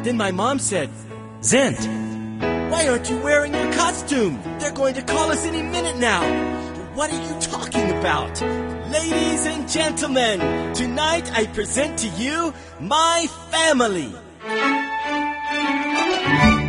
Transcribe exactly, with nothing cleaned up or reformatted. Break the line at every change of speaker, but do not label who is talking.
Then my mom said,
Zint,
"Why aren't you wearing your costume? They're going to call us any minute now." "What are you talking about?" Ladies and gentlemen, tonight I present to you my family.